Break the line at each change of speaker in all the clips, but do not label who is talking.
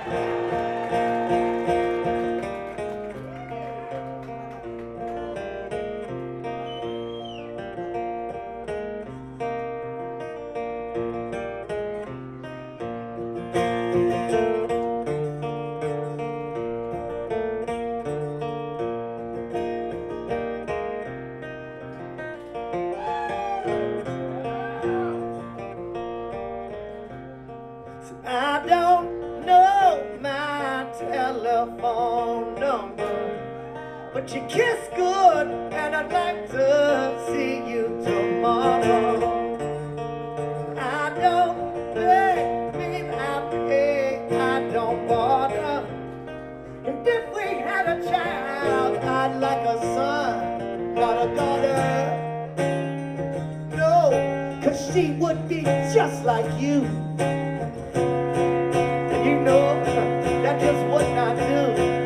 I don't know my telephone number, but you kiss good, and I'd like to see you tomorrow. I don't beg, babe, I beg, I don't bother. And if we had a child, I'd like a son, not a daughter. No, 'cause she would be just like you. You know, that just would not do.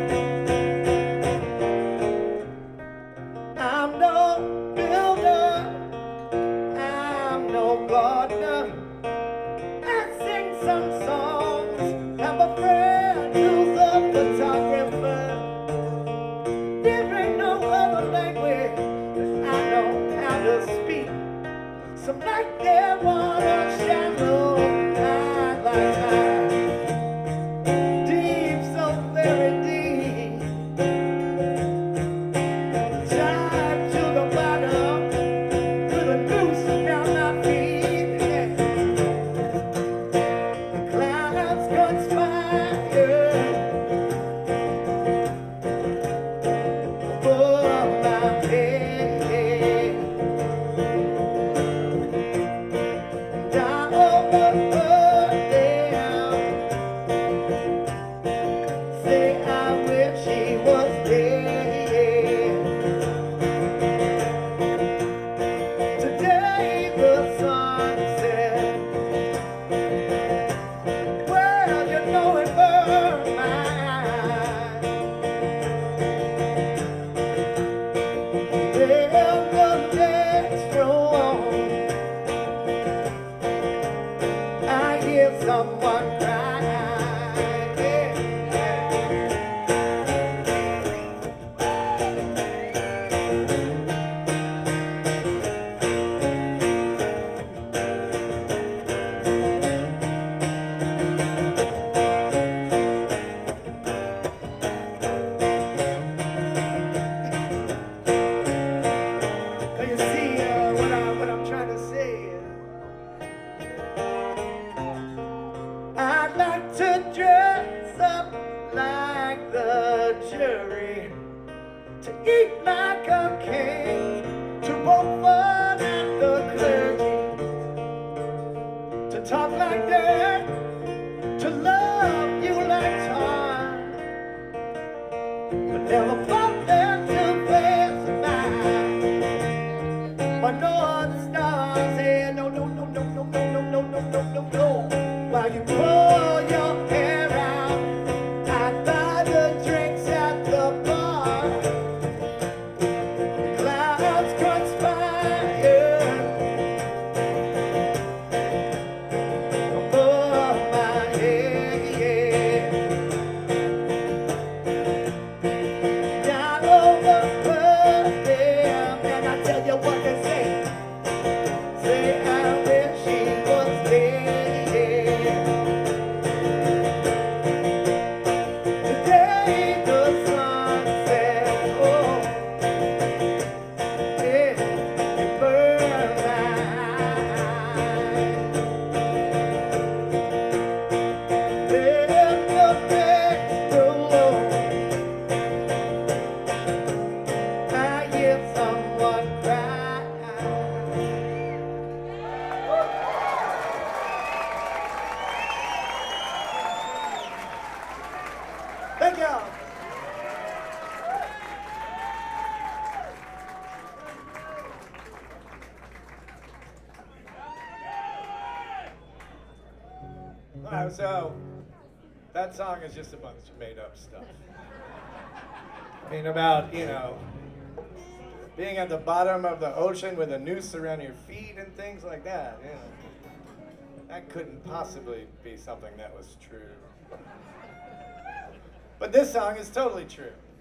I'm no builder, I'm no gardener. I sing some songs, have a friend who's a photographer. There ain't no other language that I know how to speak. Some like their water shallow, I like mine. Someone cry. You see what I'm trying to say. I'd like to dress up like the jury, to eat like a king, to poke fun at the clergy, to talk like that, to love you like time, but never fall there to pass by. My North Star said, no, no, no, no, no, no, no, no, no, no, no, no. While you pull your hair out, I buy the drinks at the bar. The clouds conspire above my head. Down over them, and I tell you what they say. Say I wish she was dead. Thank you. All right, so that song is just a bunch of made up stuff. I mean, about, being at the bottom of the ocean with a noose around your feet and things like that, That couldn't possibly be something that was true. But this song is totally true.